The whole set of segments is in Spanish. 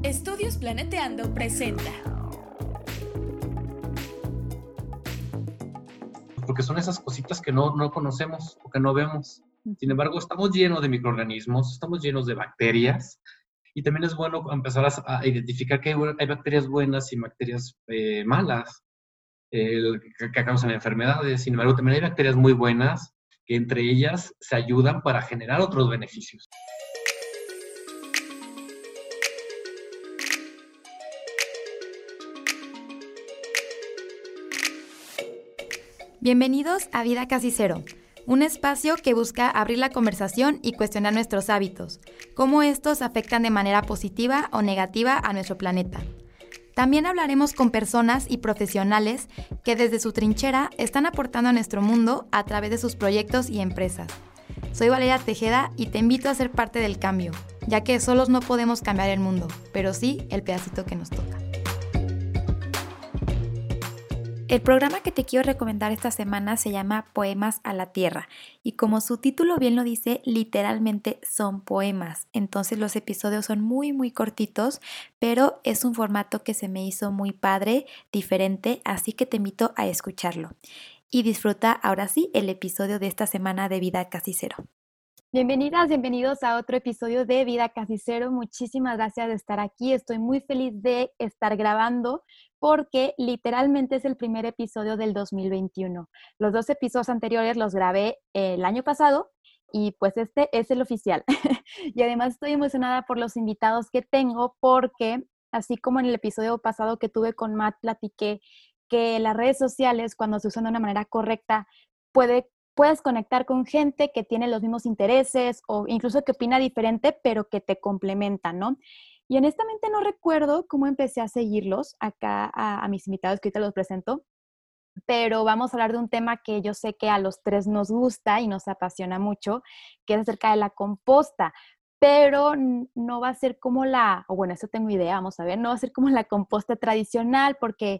Estudios Planeteando presenta. Porque son esas cositas que no conocemos o que no vemos. Sin embargo, estamos llenos de microorganismos, estamos llenos de bacterias, y también es bueno empezar a identificar que hay bacterias buenas y bacterias malas que causan enfermedades. Sin embargo, también hay bacterias muy buenas que entre ellas se ayudan para generar otros beneficios. Bienvenidos a Vida Casi Cero, un espacio que busca abrir la conversación y cuestionar nuestros hábitos, cómo estos afectan de manera positiva o negativa a nuestro planeta. También hablaremos con personas y profesionales que desde su trinchera están aportando a nuestro mundo a través de sus proyectos y empresas. Soy Valeria Tejeda y te invito a ser parte del cambio, ya que solos no podemos cambiar el mundo, pero sí el pedacito que nos toca. El programa que te quiero recomendar esta semana se llama Poemas a la Tierra y como su título bien lo dice, literalmente son poemas. Entonces los episodios son muy cortitos, pero es un formato que se me hizo muy padre, diferente, así que te invito a escucharlo. Y disfruta ahora sí el episodio de esta semana de Vida Casi Cero. Bienvenidas, bienvenidos a otro episodio de Vida Casi Cero. Muchísimas gracias de estar aquí. Estoy muy feliz de estar grabando porque literalmente es el primer episodio del 2021. Los 2 episodios anteriores los grabé el año pasado y pues este es el oficial. Y además estoy emocionada por los invitados que tengo porque así como en el episodio pasado que tuve con Matt, platiqué que las redes sociales cuando se usan de una manera correcta puedes conectar con gente que tiene los mismos intereses o incluso que opina diferente, pero que te complementan, ¿no? Y honestamente no recuerdo cómo empecé a seguirlos acá a mis invitados que ahorita los presento, pero vamos a hablar de un tema que yo sé que a los 3 nos gusta y nos apasiona mucho, que es acerca de la composta. Pero no va a ser como eso tengo idea, vamos a ver, no va a ser como la composta tradicional porque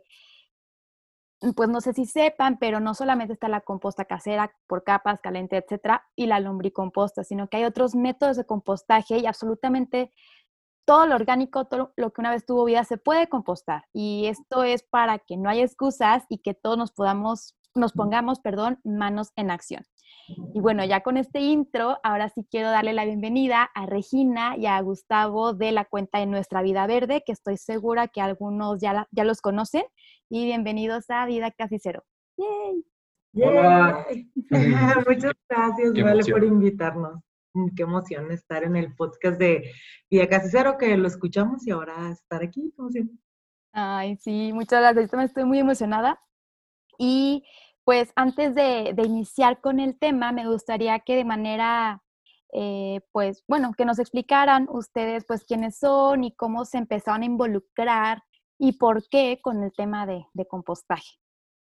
pues no sé si sepan, pero no solamente está la composta casera por capas, caliente, etcétera, y la lombricomposta, sino que hay otros métodos de compostaje y absolutamente todo lo orgánico, todo lo que una vez tuvo vida se puede compostar. Y esto es para que no haya excusas y que todos nos pongamos, manos en acción. Y bueno, ya con este intro, ahora sí quiero darle la bienvenida a Regina y a Gustavo de la cuenta de Nuestra Vida Verde, que estoy segura que algunos ya los conocen. Y bienvenidos a Vida Casi Cero. ¡Yay! Hola. Muchas gracias, Qué Vale, emoción. por invitarnos. Qué emoción estar en el podcast de Vida Casi Cero, que lo escuchamos y ahora estar aquí, como siempre. Ay, sí, muchas gracias. Yo también estoy muy emocionada. Y pues antes de iniciar con el tema, me gustaría que de manera, que nos explicaran ustedes pues quiénes son y cómo se empezaron a involucrar y por qué con el tema de compostaje.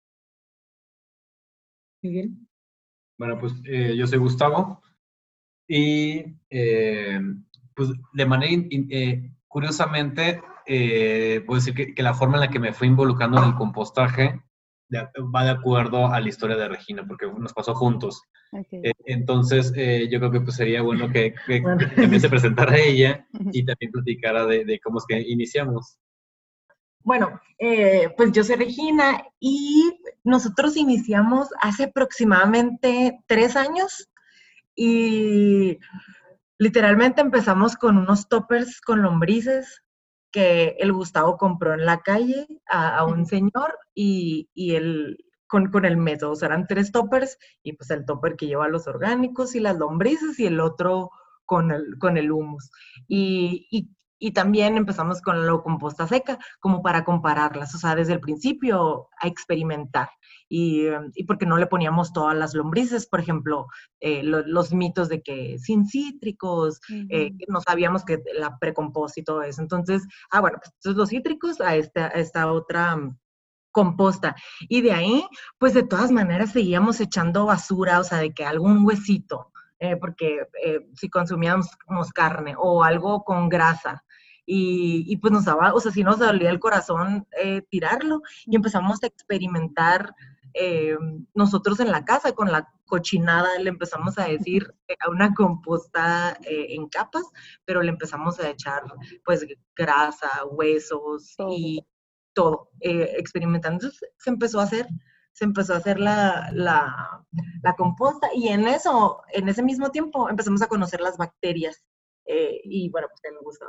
Muy bien. Bueno, pues yo soy Gustavo y pues de manera curiosamente puedo decir que la forma en la que me fui involucrando en el compostaje va de acuerdo a la historia de Regina, porque nos pasó juntos. Okay. Entonces yo creo que pues sería bueno que Bueno. también se presentara ella y también platicara de cómo es que iniciamos. Bueno, pues yo soy Regina y nosotros iniciamos hace aproximadamente 3 años y literalmente empezamos con unos toppers con lombrices que el Gustavo compró en la calle a un señor y él con el método, o sea, eran 3 toppers y pues el topper que lleva los orgánicos y las lombrices y el otro con el humus. Y también empezamos con la composta seca, como para compararlas, o sea, desde el principio a experimentar. Y porque no le poníamos todas las lombrices, por ejemplo, los mitos de que sin cítricos, no sabíamos que la precomposta y todo eso. Entonces, bueno, pues entonces los cítricos a esta otra composta. Y de ahí, pues de todas maneras seguíamos echando basura, o sea, de que algún huesito, porque si consumíamos carne o algo con grasa. Y pues nos daba, o sea, sí nos dolía el corazón tirarlo y empezamos a experimentar nosotros en la casa con la cochinada le empezamos a decir a una composta en capas, pero le empezamos a echar pues grasa, huesos y todo, experimentando. Entonces se empezó a hacer la composta y en ese mismo tiempo empezamos a conocer las bacterias y bueno, pues me gustaba.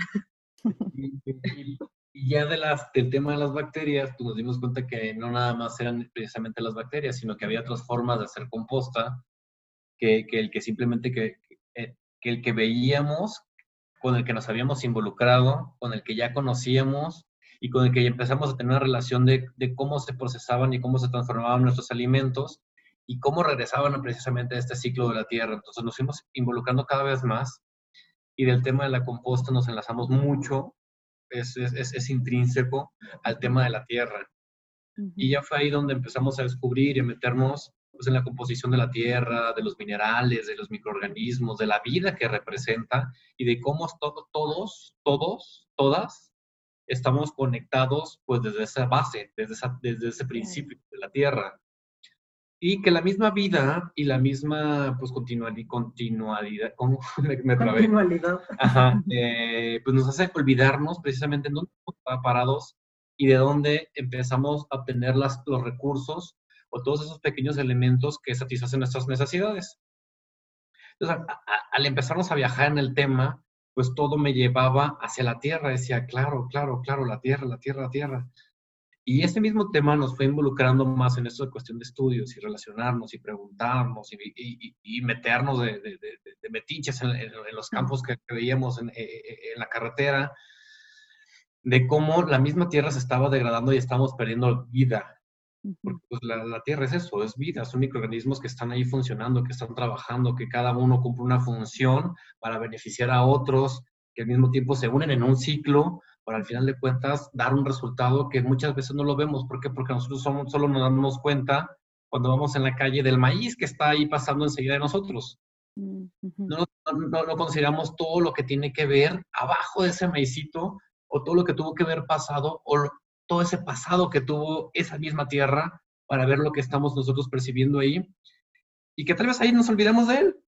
Y ya del tema de las bacterias, pues nos dimos cuenta que no nada más eran precisamente las bacterias, sino que había otras formas de hacer composta que el que simplemente que el que veíamos, con el que nos habíamos involucrado, con el que ya conocíamos y con el que ya empezamos a tener una relación de cómo se procesaban y cómo se transformaban nuestros alimentos y cómo regresaban precisamente a este ciclo de la tierra. Entonces nos fuimos involucrando cada vez más y del tema de la composta nos enlazamos mucho. Es intrínseco al tema de la tierra. Y ya fue ahí donde empezamos a descubrir y a meternos pues, en la composición de la tierra, de los minerales, de los microorganismos, de la vida que representa y de cómo todas estamos conectados pues desde esa base, desde ese principio de la tierra. Y que la misma vida y la misma pues, continuidad, ¿cómo me trabé? Continualidad. Ajá, pues nos hace olvidarnos precisamente en dónde estamos parados y de dónde empezamos a obtener los recursos o todos esos pequeños elementos que satisfacen nuestras necesidades. Entonces, al empezarnos a viajar en el tema, pues todo me llevaba hacia la tierra. Decía, claro, la tierra. Y ese mismo tema nos fue involucrando más en esto de cuestión de estudios y relacionarnos y preguntarnos y meternos de metiches en los campos que veíamos en la carretera, de cómo la misma tierra se estaba degradando y estamos perdiendo vida. Porque pues, la tierra es eso, es vida, son microorganismos que están ahí funcionando, que están trabajando, que cada uno cumple una función para beneficiar a otros, que al mismo tiempo se unen en un ciclo para al final de cuentas dar un resultado que muchas veces no lo vemos. ¿Por qué? Porque nosotros solo nos damos cuenta cuando vamos en la calle del maíz que está ahí pasando enseguida de nosotros. No consideramos todo lo que tiene que ver abajo de ese maicito o todo lo que tuvo que ver pasado o todo ese pasado que tuvo esa misma tierra para ver lo que estamos nosotros percibiendo ahí y que tal vez ahí nos olvidemos de él.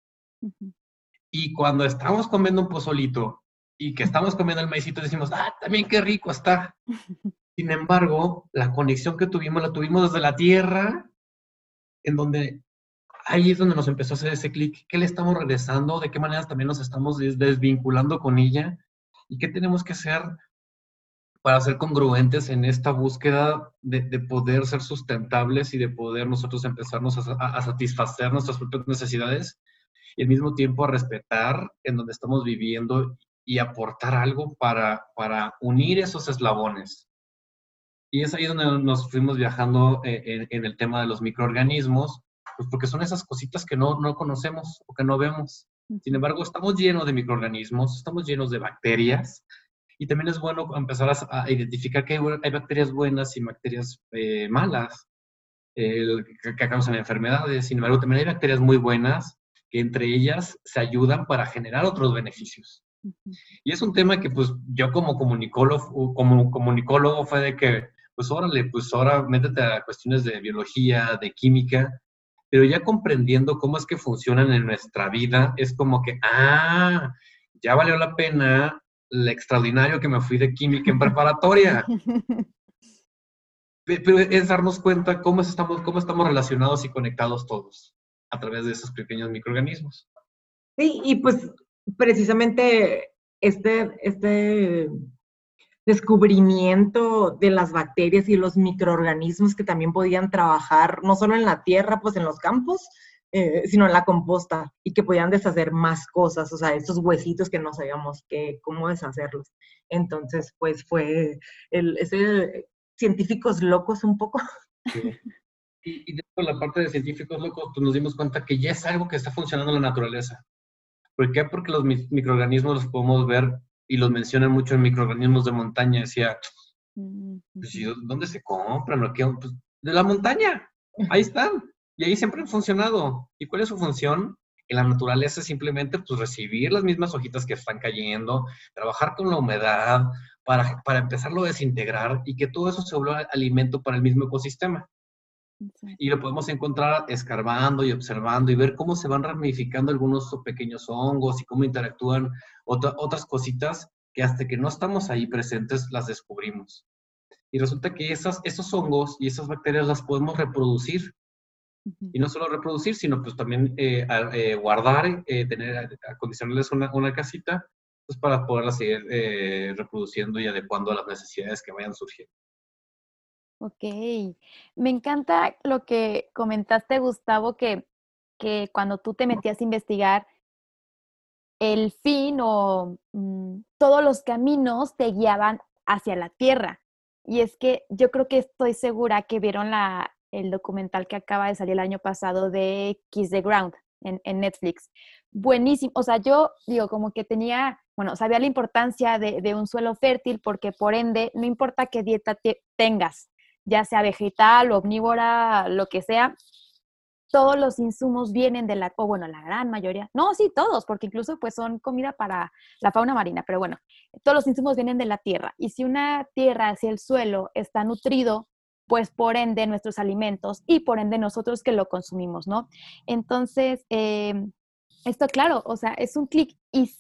Y cuando estamos comiendo un pozolito y que estamos comiendo el maicito, decimos, también qué rico está. Sin embargo, la conexión que tuvimos, la tuvimos desde la tierra, en donde ahí es donde nos empezó a hacer ese clic. ¿Qué le estamos regresando? ¿De qué maneras también nos estamos desvinculando con ella? ¿Y qué tenemos que hacer para ser congruentes en esta búsqueda de poder ser sustentables y de poder nosotros empezarnos a satisfacer nuestras propias necesidades y al mismo tiempo a respetar en donde estamos viviendo y aportar algo para unir esos eslabones? Y es ahí donde nos fuimos viajando en el tema de los microorganismos, pues porque son esas cositas que no conocemos o que no vemos. Sin embargo, estamos llenos de microorganismos, estamos llenos de bacterias, y también es bueno empezar a identificar que hay bacterias buenas y bacterias malas que causan enfermedades. Sin embargo, también hay bacterias muy buenas que entre ellas se ayudan para generar otros beneficios. Y es un tema que pues yo como comunicólogo fue de que pues órale, pues ahora métete a cuestiones de biología, de química, pero ya comprendiendo cómo es que funcionan en nuestra vida, es como que, ya valió la pena el extraordinario que me fui de química en preparatoria. Pero es darnos cuenta cómo estamos relacionados y conectados todos a través de esos pequeños microorganismos. Sí, y pues precisamente este descubrimiento de las bacterias y los microorganismos que también podían trabajar no solo en la tierra, pues en los campos, sino en la composta y que podían deshacer más cosas, o sea, estos huesitos que no sabíamos cómo deshacerlos. Entonces, pues fue ese científicos locos un poco. Sí. Y dentro de la parte de científicos locos, pues nos dimos cuenta que ya es algo que está funcionando en la naturaleza. ¿Por qué? Porque los microorganismos los podemos ver y los mencionan mucho en microorganismos de montaña. Decía, pues, ¿dónde se compran? Pues, de la montaña, ahí están. Y ahí siempre han funcionado. ¿Y cuál es su función? En la naturaleza es simplemente pues, recibir las mismas hojitas que están cayendo, trabajar con la humedad para empezarlo a desintegrar y que todo eso se vuelva alimento para el mismo ecosistema. Exacto. Y lo podemos encontrar escarbando y observando y ver cómo se van ramificando algunos pequeños hongos y cómo interactúan otras cositas que hasta que no estamos ahí presentes las descubrimos. Y resulta que esos hongos y esas bacterias las podemos reproducir. Ujú. Y no solo reproducir, sino pues también guardar, acondicionarles una casita, pues para poderlas seguir reproduciendo y adecuando a las necesidades que vayan surgiendo. Ok. Me encanta lo que comentaste, Gustavo, que cuando tú te metías a investigar, el fin o todos los caminos te guiaban hacia la Tierra. Y es que yo creo que estoy segura que vieron el documental que acaba de salir el año pasado de Kiss the Ground en Netflix. Buenísimo. O sea, yo digo, como que sabía la importancia de un suelo fértil porque por ende, no importa qué dieta tengas, ya sea vegetal, omnívora, lo que sea, todos los insumos vienen o bueno, la gran mayoría, no, sí, todos, porque incluso pues son comida para la fauna marina, pero bueno, todos los insumos vienen de la tierra. Y si una tierra, si el suelo está nutrido, pues por ende nuestros alimentos y por ende nosotros que lo consumimos, ¿no? Entonces, esto claro, o sea, es un clic.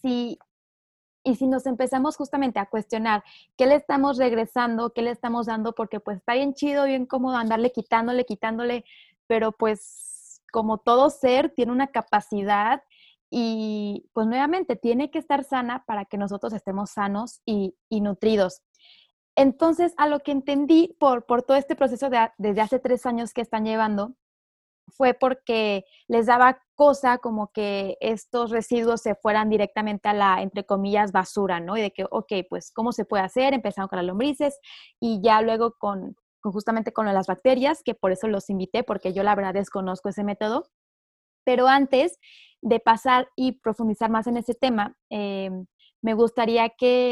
Y si nos empezamos justamente a cuestionar qué le estamos regresando, qué le estamos dando, porque pues está bien chido, bien cómodo andarle quitándole, pero pues como todo ser tiene una capacidad y pues nuevamente tiene que estar sana para que nosotros estemos sanos y nutridos. Entonces, a lo que entendí por todo este proceso desde hace 3 años que están llevando, fue porque les daba cosa como que estos residuos se fueran directamente a la, entre comillas, basura, ¿no? Y de que, ok, pues, ¿cómo se puede hacer? Empezaron con las lombrices y ya luego justamente con las bacterias, que por eso los invité, porque yo la verdad desconozco ese método. Pero antes de pasar y profundizar más en ese tema, me gustaría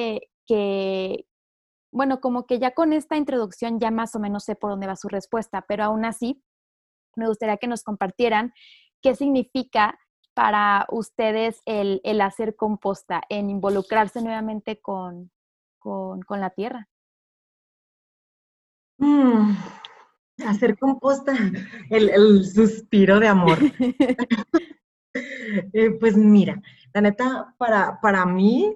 bueno, como que ya con esta introducción ya más o menos sé por dónde va su respuesta, pero aún así me gustaría que nos compartieran qué significa para ustedes el hacer composta, en involucrarse nuevamente con la tierra. Mm, hacer composta, el suspiro de amor. Pues mira, la neta, para mí,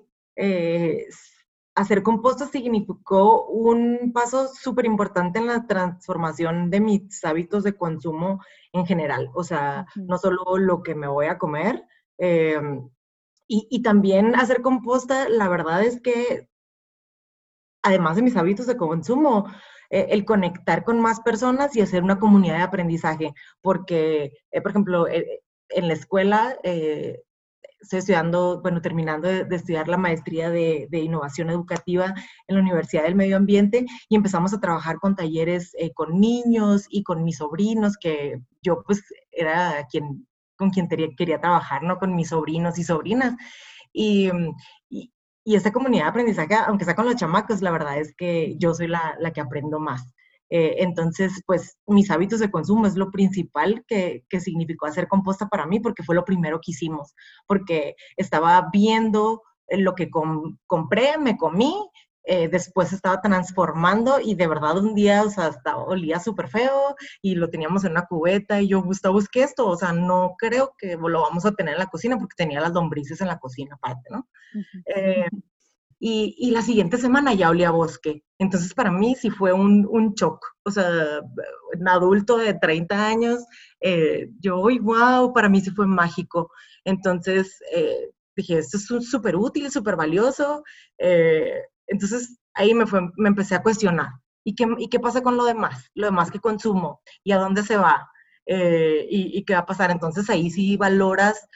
hacer composta significó un paso súper importante en la transformación de mis hábitos de consumo en general. O sea, Ujú. no solo lo que me voy a comer, eh, y también hacer composta, la verdad es que, además de mis hábitos de consumo, el conectar con más personas y hacer una comunidad de aprendizaje, porque, por ejemplo, en la escuela, estoy estudiando, bueno, terminando de estudiar la maestría de innovación educativa en la Universidad del Medio Ambiente y empezamos a trabajar con talleres con niños y con mis sobrinos, que yo pues era con quien quería trabajar, ¿no? Con mis sobrinos y sobrinas. Y, y, y esta comunidad de aprendizaje, aunque sea con los chamacos, la verdad es que yo soy la que aprendo más. Entonces, pues mis hábitos de consumo es lo principal que significó hacer composta para mí, porque fue lo primero que hicimos, porque estaba viendo lo que compré, me comí, después estaba transformando y de verdad un día, o sea, hasta olía súper feo y lo teníamos en una cubeta y yo, Gustavo, ¿qué es esto? O sea, no creo que lo vamos a tener en la cocina porque tenía las lombrices en la cocina aparte, ¿no? Ujú. Eh, y la siguiente semana ya olía a bosque. Entonces, para mí sí fue un shock. O sea, un adulto de 30 años, yo, wow, para mí sí fue mágico. Entonces, dije, esto es súper útil, súper valioso. Entonces, ahí me empecé a cuestionar. ¿Y qué pasa con lo demás? Lo demás que consumo. ¿Y a dónde se va? ¿Y qué va a pasar? Entonces, ahí sí valoras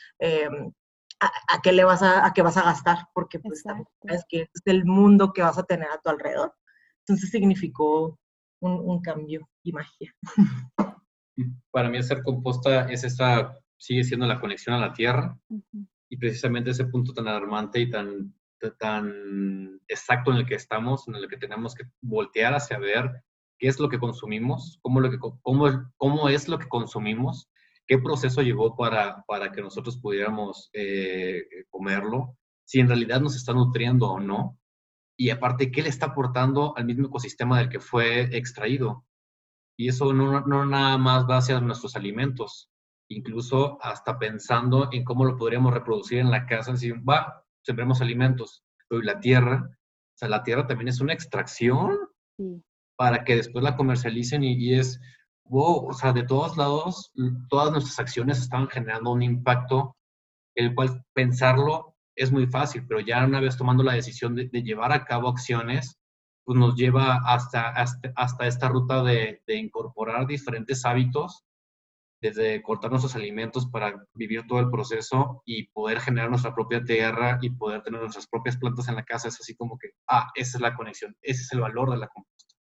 a qué vas a gastar, porque pues también Exacto. sabes que es el mundo que vas a tener a tu alrededor. Entonces significó un cambio y magia. Para mí hacer composta sigue siendo la conexión a la tierra Ujú. y precisamente ese punto tan alarmante y tan exacto en el que estamos, en el que tenemos que voltear hacia ver qué es lo que consumimos, cómo es lo que consumimos, qué proceso llevó para que nosotros pudiéramos comerlo, si en realidad nos está nutriendo o no, y aparte, qué le está aportando al mismo ecosistema del que fue extraído. Y eso no nada más va hacia nuestros alimentos, incluso hasta pensando en cómo lo podríamos reproducir en la casa, si sembremos alimentos, pero la tierra, o sea, la tierra también es una extracción Sí. para que después la comercialicen y es, wow, o sea, de todos lados, todas nuestras acciones estaban generando un impacto, el cual pensarlo es muy fácil, pero ya una vez tomando la decisión de llevar a cabo acciones, pues nos lleva hasta esta ruta de incorporar diferentes hábitos, desde cortar nuestros alimentos para vivir todo el proceso y poder generar nuestra propia tierra y poder tener nuestras propias plantas en la casa. Es así como que, esa es la conexión, ese es el valor de la composta.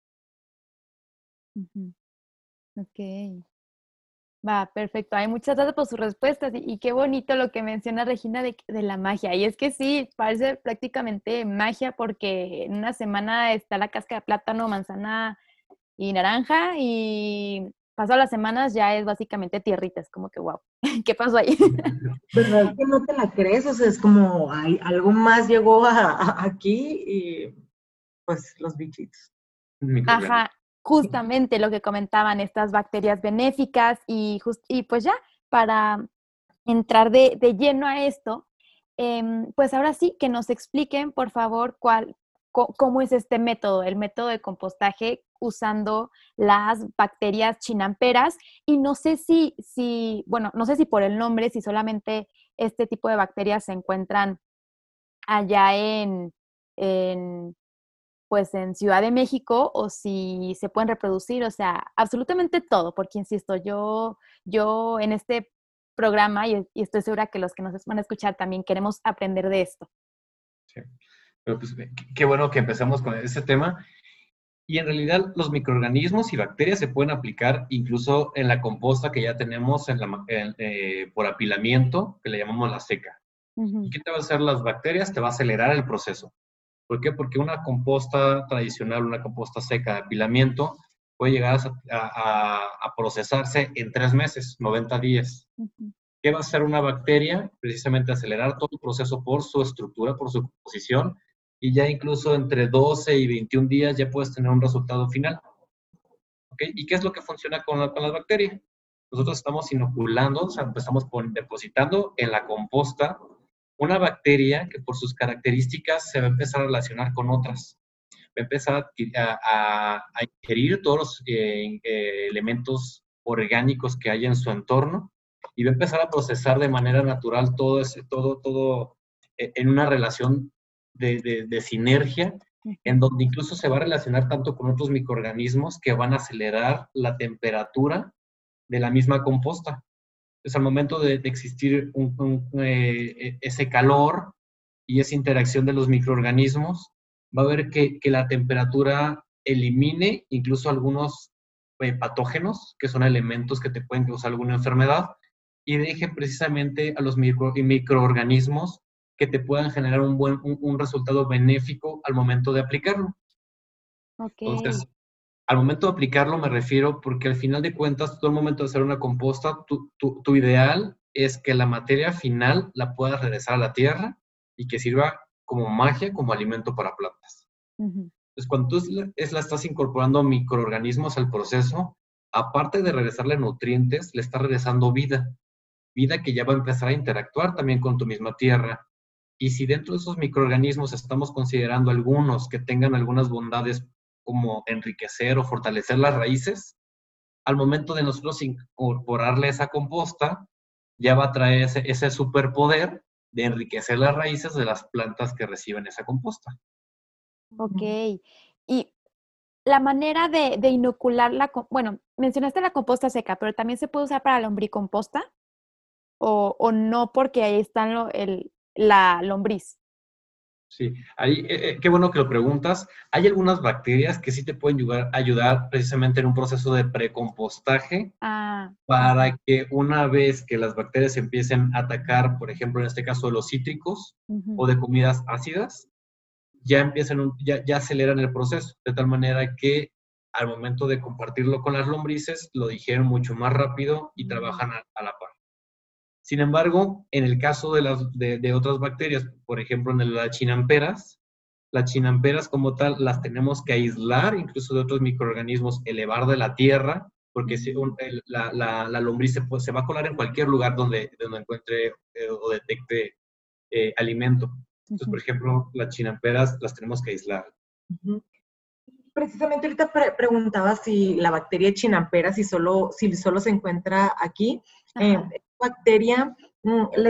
Ujú. Ok. Va, perfecto. Hay muchas gracias por sus respuestas y qué bonito lo que menciona Regina de la magia. Y es que sí, parece prácticamente magia porque en una semana está la cáscara de plátano, manzana y naranja y pasado las semanas ya es básicamente tierrita. Es como que, wow, ¿qué pasó ahí? ¿Verdad que no te la crees? O sea, es como, algo más llegó aquí y pues los bichitos. Ajá, justamente lo que comentaban, estas bacterias benéficas y pues ya, para entrar de lleno a esto, pues ahora sí, que nos expliquen, por favor, cómo es este método, el método de compostaje usando las bacterias chinamperas. Y no sé bueno, no sé si por el nombre, si solamente este tipo de bacterias se encuentran allá pues en Ciudad de México o si se pueden reproducir, o sea, absolutamente todo, porque insisto, yo en este programa y estoy segura que los que nos van a escuchar también queremos aprender de esto. Sí. Pero pues qué bueno que empezamos con ese tema. Y en realidad los microorganismos y bacterias se pueden aplicar incluso en la composta que ya tenemos por apilamiento, que le llamamos la seca. ¿Y qué te va a hacer las bacterias? Te va a acelerar el proceso. ¿Por qué? Porque una composta tradicional, una composta seca de apilamiento, puede llegar a procesarse en 3 meses, 90 días. ¿Qué va a hacer una bacteria? Precisamente acelerar todo el proceso por su estructura, por su composición, y ya incluso entre 12 y 21 días ya puedes tener un resultado final. ¿Ok? ¿Y qué es lo que funciona con las bacterias? Nosotros estamos inoculando, o sea, estamos depositando en la composta una bacteria que por sus características se va a empezar a relacionar con otras. Va a empezar a ingerir todos los elementos orgánicos que hay en su entorno y va a empezar a procesar de manera natural todo en una relación de sinergia, en donde incluso se va a relacionar tanto con otros microorganismos que van a acelerar la temperatura de la misma composta. Entonces, al momento de existir ese calor y esa interacción de los microorganismos, va a haber que la temperatura elimine incluso algunos patógenos, que son elementos que te pueden causar alguna enfermedad, y deje precisamente a los microorganismos que te puedan generar un resultado benéfico al momento de aplicarlo. Okay. Entonces, al momento de aplicarlo me refiero porque al final de cuentas, todo el momento de hacer una composta, tu ideal es que la materia final la puedas regresar a la tierra y que sirva como magia, como alimento para plantas. Entonces, cuando tú la estás incorporando microorganismos al proceso, aparte de regresarle nutrientes, le estás regresando vida que ya va a empezar a interactuar también con tu misma tierra. Y si dentro de esos microorganismos estamos considerando algunos que tengan algunas bondades como enriquecer o fortalecer las raíces, al momento de nosotros incorporarle esa composta, ya va a traer ese superpoder de enriquecer las raíces de las plantas que reciben esa composta. Ok. Y la manera de inocular bueno, mencionaste la composta seca, pero también se puede usar para lombricomposta o no porque ahí está la lombriz. Sí, qué bueno que lo preguntas. Hay algunas bacterias que sí te pueden ayudar precisamente en un proceso de precompostaje para que una vez que las bacterias empiecen a atacar, por ejemplo, en este caso de los cítricos o de comidas ácidas, ya aceleran el proceso, de tal manera que al momento de compartirlo con las lombrices, lo digieren mucho más rápido y trabajan a la par. Sin embargo, en el caso de otras bacterias, por ejemplo, en las chinamperas, Las chinamperas como tal las tenemos que aislar, incluso de otros microorganismos, elevar de la tierra, porque la lombriz se va a colar en cualquier lugar donde encuentre o detecte alimento. Entonces, por ejemplo, las chinamperas las tenemos que aislar. Precisamente ahorita preguntaba si la bacteria Chinampera, si solo se encuentra aquí. Esta bacteria la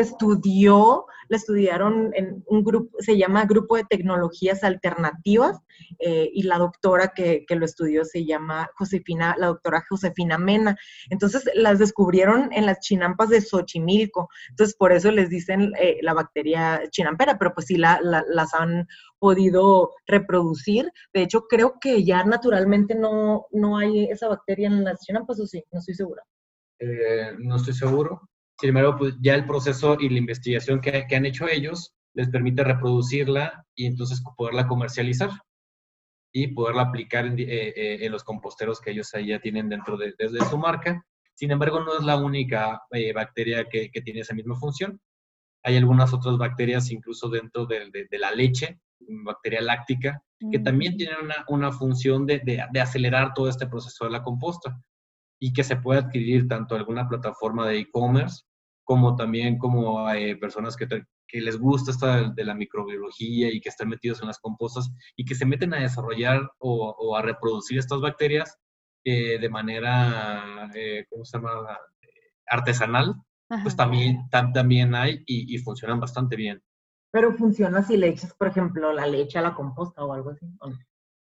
estudiaron en un grupo, se llama Grupo de Tecnologías Alternativas, y la doctora que lo estudió se llama la doctora Josefina Mena. Entonces, las descubrieron en las chinampas de Xochimilco. Entonces, por eso les dicen la bacteria Chinampera, pero pues sí las han podido reproducir. De hecho, creo que ya naturalmente no hay esa bacteria en las chinampas, ¿o sí? No estoy segura. No estoy seguro. Sin embargo, pues ya el proceso y la investigación que han hecho ellos les permite reproducirla y entonces poderla comercializar y poderla aplicar en los composteros que ellos ahí ya tienen dentro de su marca. Sin embargo, no es la única bacteria que tiene esa misma función. Hay algunas otras bacterias incluso dentro de la leche, bacteria láctica, que también tienen una función de acelerar todo este proceso de la composta y que se puede adquirir tanto en alguna plataforma de e-commerce como también como personas que les gusta esta de la microbiología y que están metidos en las compostas y que se meten a desarrollar o a reproducir estas bacterias de manera, ¿cómo se llama? Artesanal. Pues también hay y funcionan bastante bien. Pero funciona si le echas, por ejemplo, la leche a la composta o algo así, ¿o no?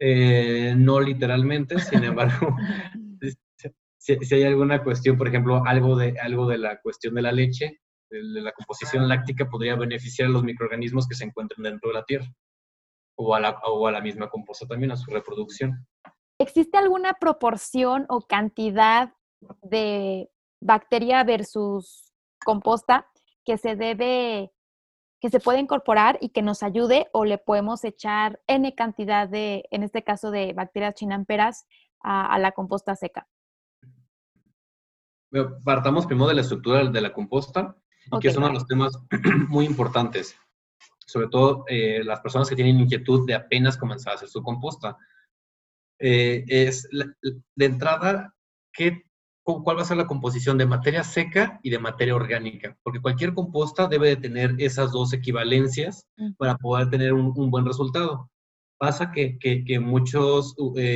No literalmente, sin embargo, si hay alguna cuestión, por ejemplo, algo de la cuestión de la leche, de la composición láctica, podría beneficiar a los microorganismos que se encuentran dentro de la tierra o a la misma composta también, a su reproducción. ¿Existe alguna proporción o cantidad de bacteria versus composta que se puede incorporar y que nos ayude, o le podemos echar N cantidad en este caso de bacterias chinamperas a la composta seca? Partamos primero de la estructura de la composta, y que es uno de los temas muy importantes, sobre todo las personas que tienen inquietud de apenas comenzar a hacer su composta. De entrada, ¿cuál va a ser la composición de materia seca y de materia orgánica? Porque cualquier composta debe de tener esas dos equivalencias para poder tener un buen resultado. Pasa que muchos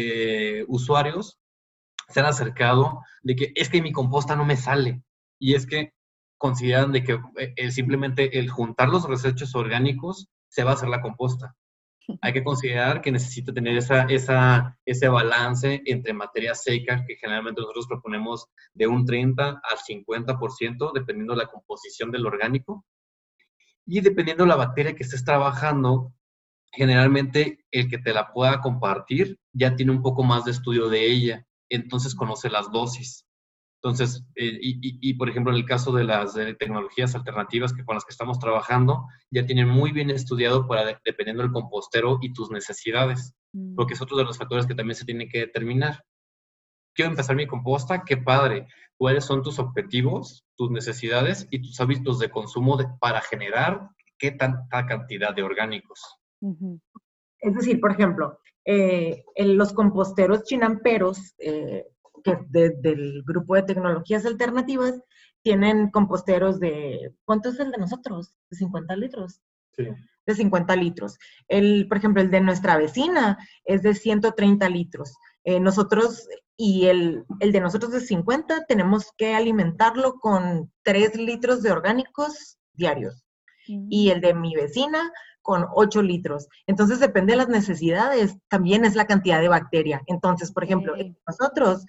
usuarios se han acercado de que es que mi composta no me sale. Y es que consideran de que simplemente el juntar los desechos orgánicos se va a hacer la composta. Hay que considerar que necesita tener ese balance entre materia seca, que generalmente nosotros proponemos de un 30 al 50%, dependiendo de la composición del orgánico. Y dependiendo de la bacteria que estés trabajando, generalmente el que te la pueda compartir ya tiene un poco más de estudio de ella, entonces conoce las dosis. Entonces, por ejemplo, en el caso de las tecnologías alternativas con las que estamos trabajando, ya tienen muy bien estudiado dependiendo del compostero y tus necesidades, porque es otro de los factores que también se tienen que determinar. Quiero empezar mi composta, qué padre. ¿Cuáles son tus objetivos, tus necesidades y tus hábitos de consumo para generar qué tanta cantidad de orgánicos? Es decir, por ejemplo, los composteros chinamperos, que del grupo de tecnologías alternativas, tienen composteros ¿cuánto es el de nosotros? ¿De 50 litros? Sí. De 50 litros. Por ejemplo, el de nuestra vecina es de 130 litros. Nosotros, y el de nosotros de 50, tenemos que alimentarlo con 3 litros de orgánicos diarios. Y el de mi vecina con 8 litros. Entonces, depende de las necesidades, también es la cantidad de bacteria. Entonces, por ejemplo, nosotros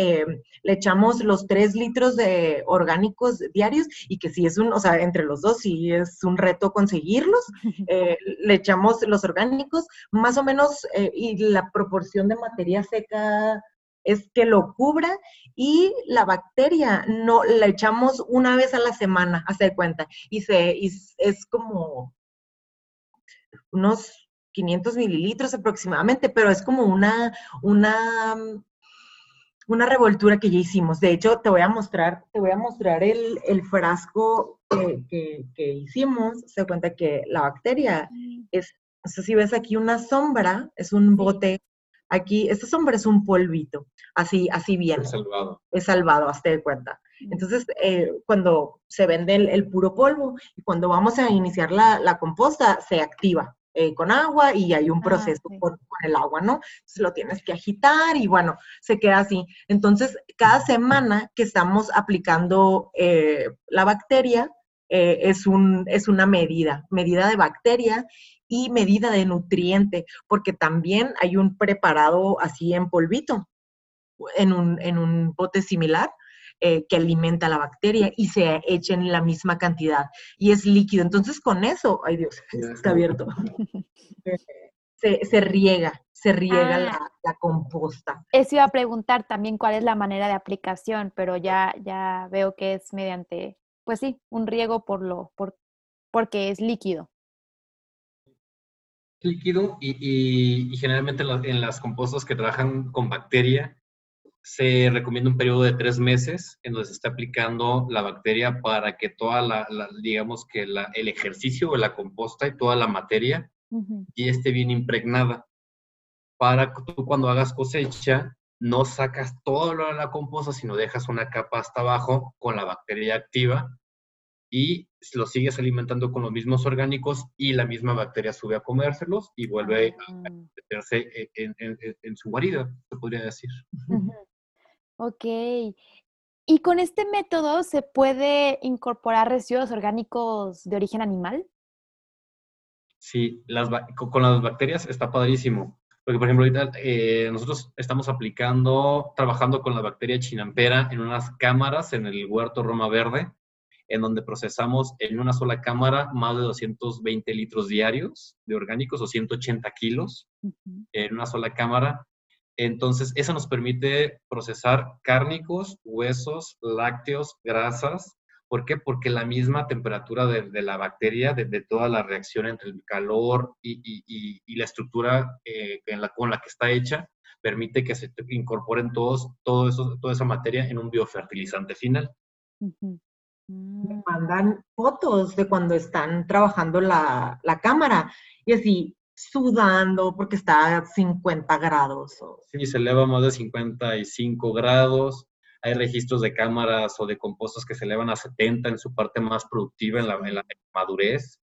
le echamos los 3 litros de orgánicos diarios, y que sí es entre los dos sí es un reto conseguirlos. Le echamos los orgánicos, más o menos, y la proporción de materia seca es que lo cubra, y la bacteria no la echamos una vez a la semana, haz de cuenta, y es como unos 500 mililitros aproximadamente, pero es como una revoltura que ya hicimos. De hecho, te voy a mostrar el frasco que hicimos. Se cuenta que la bacteria es no sé si ves aquí una sombra, es un bote. Aquí, esta sombra es un polvito, así viene. Es salvado, hazte de cuenta. Entonces, cuando se vende el puro polvo y cuando vamos a iniciar la composta, se activa con agua y hay un proceso con el agua, ¿no? Entonces lo tienes que agitar y bueno, se queda así. Entonces, cada semana que estamos aplicando la bacteria, es una medida de bacteria y medida de nutriente, porque también hay un preparado así en polvito, en un bote similar, que alimenta la bacteria y se echa en la misma cantidad y es líquido. Entonces con eso, ay Dios, está abierto, se riega la composta. Eso iba a preguntar también cuál es la manera de aplicación, pero ya veo que es mediante, pues sí, un riego porque es líquido. Líquido y generalmente en las compostas que trabajan con bacteria se recomienda un periodo de 3 meses en donde se está aplicando la bacteria para que toda digamos que el ejercicio de la composta y toda la materia ya esté bien impregnada. Para que tú cuando hagas cosecha no sacas todo lo de la composta, sino dejas una capa hasta abajo con la bacteria activa y lo sigues alimentando con los mismos orgánicos y la misma bacteria sube a comérselos y vuelve a meterse en su guarida, se podría decir. Ok. ¿Y con este método se puede incorporar residuos orgánicos de origen animal? Sí, con las bacterias está padrísimo. Porque, por ejemplo, ahorita nosotros estamos trabajando con la bacteria chinampera en unas cámaras en el huerto Roma Verde, en donde procesamos en una sola cámara más de 220 litros diarios de orgánicos o 180 kilos en una sola cámara. Entonces, eso nos permite procesar cárnicos, huesos, lácteos, grasas. ¿Por qué? Porque la misma temperatura de la bacteria, de toda la reacción entre el calor y la estructura con la que está hecha, permite que se incorporen toda esa materia en un biofertilizante final. Me mandan fotos de cuando están trabajando la cámara y así sudando porque está a 50 grados. Sí, se eleva más de 55 grados. Hay registros de cámaras o de compostas que se elevan a 70 en su parte más productiva, en la madurez.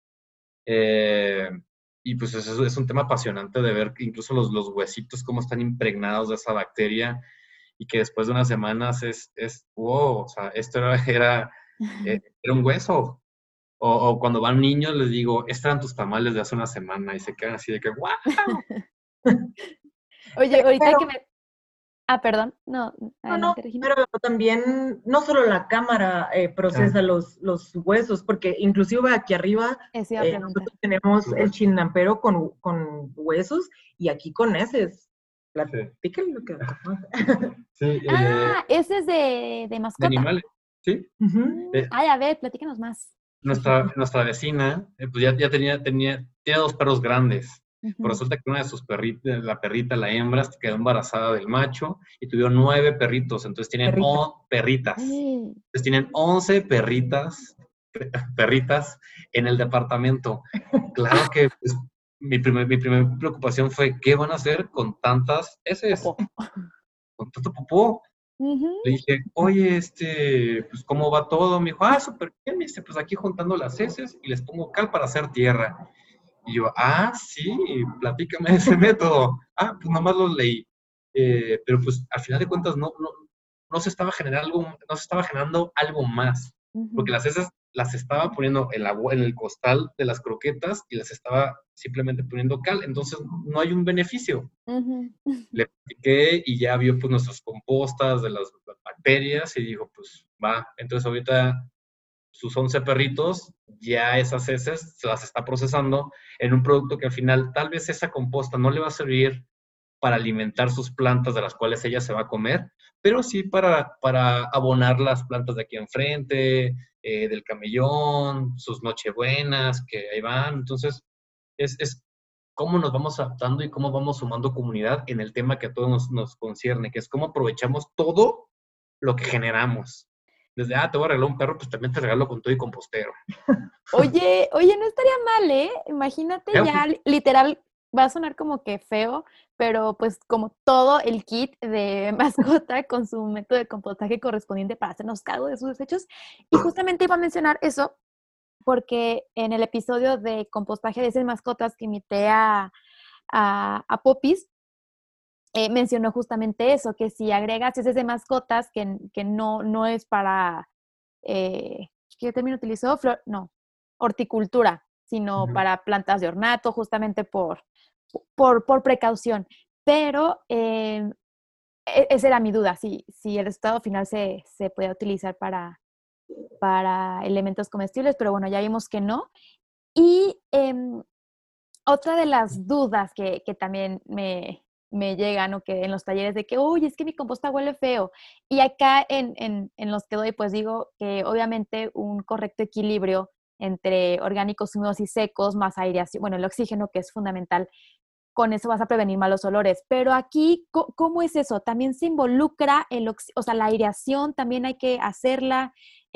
Y pues eso es un tema apasionante de ver incluso los huesitos cómo están impregnados de esa bacteria y que después de unas semanas wow, o sea, esto era un hueso. O cuando van niños les digo, estos eran tus tamales de hace una semana y se quedan así de que ¡wow! Oye, ahorita que me... perdón. No, adelante, Regina. Pero también, no solo la cámara procesa los huesos, porque inclusive aquí arriba nosotros tenemos el chinampero con huesos y aquí con heces. Platícale lo que... Sí, ese es de mascota. De animales, sí. A ver, platícanos más. Nuestra vecina, pues ya tiene 2 perros grandes. Pero resulta que una de sus perritas, la hembra, quedó embarazada del macho y tuvieron 9 perritos. Entonces tienen perritas. Entonces tienen 11 perritas en el departamento. Claro que pues, mi primer preocupación fue, ¿qué van a hacer con tantas heces? Con tanto popó. Le dije, oye, pues, ¿cómo va todo? Me dijo, súper bien, pues aquí juntando las heces y les pongo cal para hacer tierra. Y yo, sí, platícame ese método. Pues nomás lo leí. Pero pues al final de cuentas no se estaba generando algo más. Porque las heces las estaba poniendo en el costal de las croquetas y las estaba simplemente poniendo cal. Entonces no hay un beneficio. Le platiqué y ya vio pues nuestras compostas de las bacterias y dijo, pues va. Entonces ahorita sus 11 perritos, ya esas heces se las está procesando en un producto que al final tal vez esa composta no le va a servir para alimentar sus plantas de las cuales ella se va a comer, pero sí para abonar las plantas de aquí enfrente, del camellón, sus nochebuenas, que ahí van. Entonces, es cómo nos vamos adaptando y cómo vamos sumando comunidad en el tema que a todos nos concierne, que es cómo aprovechamos todo lo que generamos. Desde, te voy a regalar un perro, pues también te regalo con todo y compostero. Oye, no estaría mal, ¿eh? Imagínate ya, literal, va a sonar como que feo, pero pues como todo el kit de mascota con su método de compostaje correspondiente para hacernos cargo de sus desechos. Y justamente iba a mencionar eso porque en el episodio de compostaje de esas mascotas que imité a Popis, mencionó justamente eso, que si agregas heces de mascotas que no es para, ¿qué término utilizó? Horticultura, sino para plantas de ornato, justamente por precaución. Pero esa era mi duda, si el resultado final se puede utilizar para elementos comestibles, pero bueno, ya vimos que no. Y otra de las dudas que también me llegan, o que en los talleres de que, oye, es que mi composta huele feo. Y acá en los que doy, pues digo que obviamente un correcto equilibrio entre orgánicos húmedos y secos, más aireación, bueno, el oxígeno, que es fundamental, con eso vas a prevenir malos olores. Pero aquí, ¿cómo es eso? ¿También se involucra la aireación? ¿También hay que hacerla?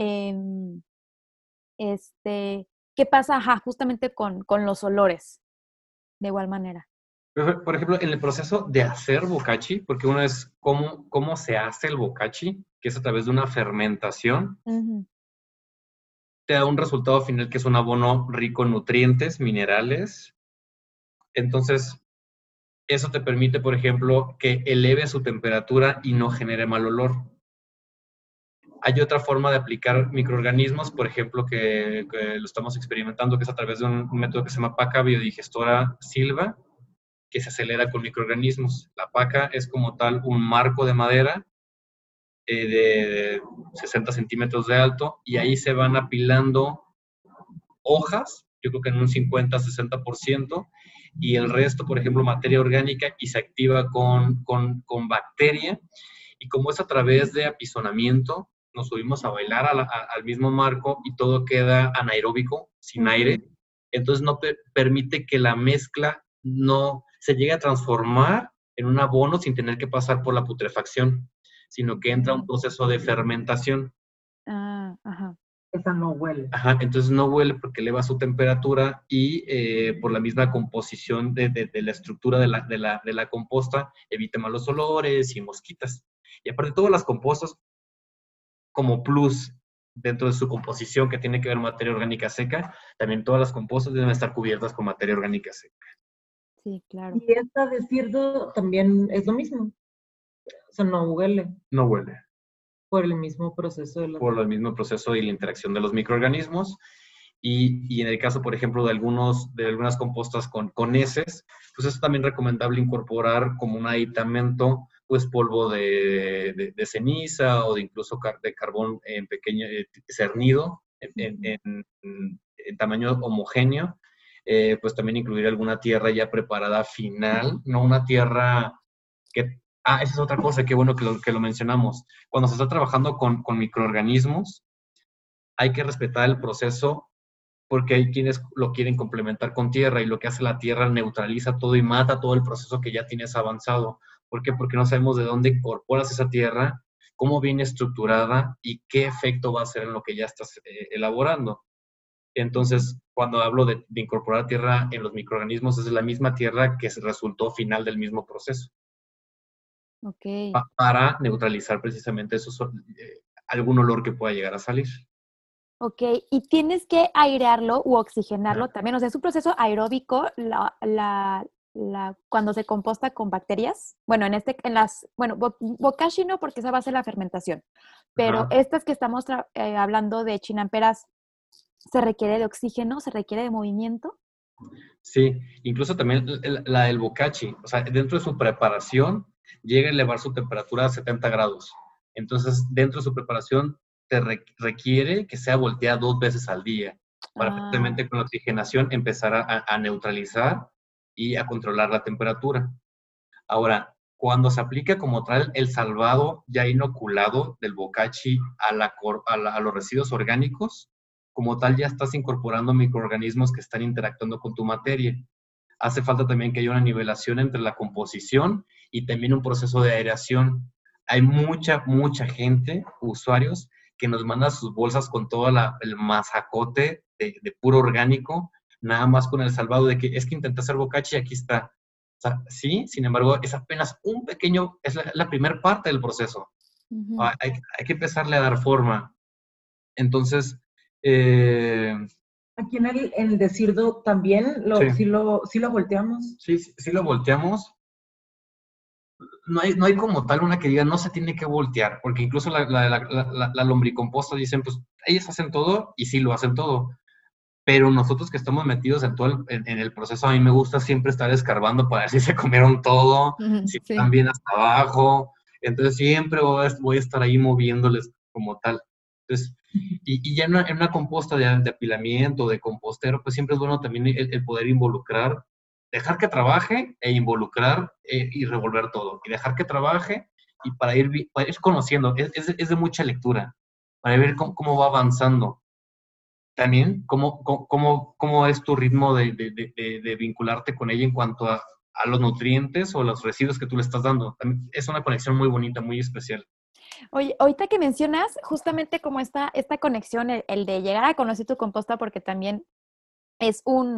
¿Qué pasa justamente con los olores? De igual manera. Por ejemplo, en el proceso de hacer bokashi, porque uno es cómo se hace el bokashi, que es a través de una fermentación, te da un resultado final que es un abono rico en nutrientes, minerales. Entonces, eso te permite, por ejemplo, que eleve su temperatura y no genere mal olor. Hay otra forma de aplicar microorganismos, por ejemplo, que lo estamos experimentando, que es a través de un método que se llama Paca Biodigestora Silva, que se acelera con microorganismos. La paca es como tal un marco de madera de 60 centímetros de alto, y ahí se van apilando hojas, yo creo que en un 50-60%, y el resto, por ejemplo, materia orgánica, y se activa con bacteria. Y como es a través de apisonamiento, nos subimos a bailar al mismo marco y todo queda anaeróbico, sin aire. Entonces no permite que la mezcla no se llegue a transformar en un abono sin tener que pasar por la putrefacción, sino que entra un proceso de fermentación. Esa no huele. Entonces no huele porque eleva su temperatura y por la misma composición de la estructura de la composta evita malos olores y mosquitas. Y aparte, todas las compostas, como plus dentro de su composición, que tiene que ver materia orgánica seca, también todas las compostas deben estar cubiertas con materia orgánica seca. Sí, claro. Y esta de Cirdo también es lo mismo. O sea, no huele. No huele. Por el mismo proceso. Por el mismo proceso y la interacción de los microorganismos. Y en el caso, por ejemplo, de algunas compostas con heces, pues es también recomendable incorporar como un aditamento, pues polvo de ceniza o de incluso de carbón en pequeño, cernido, en tamaño homogéneo. Pues también incluir alguna tierra ya preparada final, no una tierra que... esa es otra cosa, qué bueno que lo mencionamos. Cuando se está trabajando con microorganismos, hay que respetar el proceso, porque hay quienes lo quieren complementar con tierra, y lo que hace la tierra neutraliza todo y mata todo el proceso que ya tienes avanzado. ¿Por qué? Porque no sabemos de dónde incorporas esa tierra, cómo viene estructurada y qué efecto va a hacer en lo que ya estás elaborando. Entonces, cuando hablo de incorporar tierra en los microorganismos, es la misma tierra que resultó final del mismo proceso. Okay. Para neutralizar precisamente algún olor que pueda llegar a salir. Ok, y tienes que airearlo u oxigenarlo también. O sea, es un proceso aeróbico cuando se composta con bacterias. Bueno, bokashi no, porque esa va a ser la fermentación. Pero estas que estamos hablando de chinamperas, ¿se requiere de oxígeno? ¿Se requiere de movimiento? Sí, incluso también la del bokashi, o sea, dentro de su preparación llega a elevar su temperatura a 70 grados. Entonces, dentro de su preparación te requiere que sea volteada 2 veces al día para precisamente con la oxigenación empezar a neutralizar y a controlar la temperatura. Ahora, cuando se aplica como tal el salvado ya inoculado del bokashi a los residuos orgánicos, como tal ya estás incorporando microorganismos que están interactuando con tu materia. Hace falta también que haya una nivelación entre la composición y también un proceso de aireación. Hay mucha gente, usuarios, que nos manda sus bolsas con todo el masacote de puro orgánico, nada más con el salvado de que es que intenté hacer bocachi y aquí está. O sea, sí, sin embargo, es apenas es la primera parte del proceso. Hay que empezarle a dar forma. Entonces, aquí en el de Sirdo también sí lo volteamos. Sí lo volteamos. No hay como tal una que diga no se tiene que voltear, porque incluso la lombricomposta dicen, pues ellos hacen todo y sí lo hacen todo. Pero nosotros que estamos metidos en el proceso, a mí me gusta siempre estar escarbando para ver si se comieron todo, si están bien hasta abajo. Entonces siempre voy a estar ahí moviéndoles como tal. Entonces, y ya en una composta de apilamiento, de compostero, pues siempre es bueno también el poder involucrar, dejar que trabaje e involucrar y revolver todo. Y dejar que trabaje y para ir conociendo. Es de mucha lectura, para ver cómo va avanzando. También, ¿cómo es tu ritmo de vincularte con ella en cuanto a los nutrientes o los residuos que tú le estás dando? También es una conexión muy bonita, muy especial. Oye, ahorita que mencionas justamente como esta conexión, el de llegar a conocer tu composta, porque también es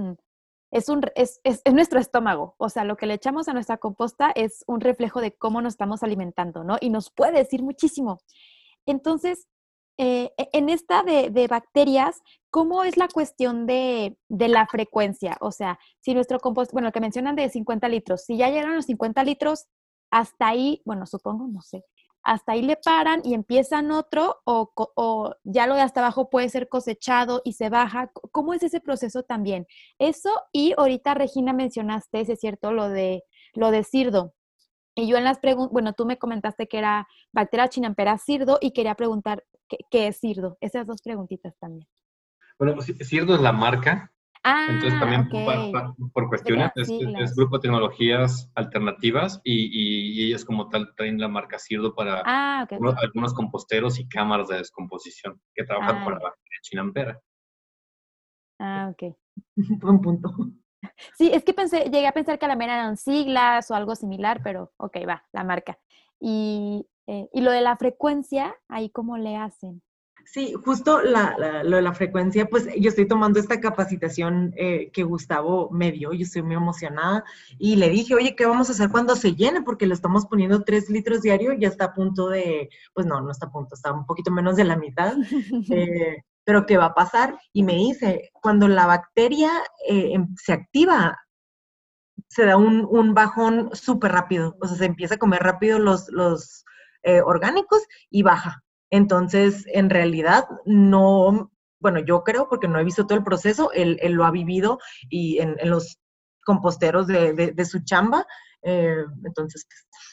nuestro estómago. O sea, lo que le echamos a nuestra composta es un reflejo de cómo nos estamos alimentando, ¿no? Y nos puede decir muchísimo. Entonces, en esta de bacterias, ¿cómo es la cuestión de la frecuencia? O sea, si nuestro compost, bueno, lo que mencionan de 50 litros, si ya llegaron los 50 litros, hasta ahí, bueno, supongo, no sé, hasta ahí le paran y empiezan otro, o ya lo de hasta abajo puede ser cosechado y se baja. ¿Cómo es ese proceso también? Eso, y ahorita, Regina, mencionaste, si es cierto, lo de Sirdo. Y yo en las preguntas, bueno, tú me comentaste que era Bacteria chinamperas Sirdo y quería preguntar qué es Sirdo. Esas dos preguntitas también. Bueno, Sirdo es la marca. Entonces también ok. por cuestiones es Grupo de Tecnologías Alternativas y ellas como tal traen la marca Sirdo para algunos composteros y cámaras de descomposición que trabajan con la bacteria chinampera. Ok. Buen punto. Sí, es que llegué a pensar que a la mera eran siglas o algo similar, pero ok, va, la marca. Y lo de la frecuencia, ¿ahí cómo le hacen? Sí, justo lo de la frecuencia, pues yo estoy tomando esta capacitación que Gustavo me dio, yo estoy muy emocionada y le dije, oye, ¿qué vamos a hacer cuando se llene? Porque le estamos poniendo 3 litros diario, ya está a punto pues no está a punto, está un poquito menos de la mitad, pero ¿qué va a pasar? Y me dice, cuando la bacteria se activa, se da un bajón súper rápido, o sea, se empieza a comer rápido los orgánicos y baja. Entonces, en realidad, no, bueno, yo creo, porque no he visto todo el proceso, él lo ha vivido y en los composteros de su chamba, entonces,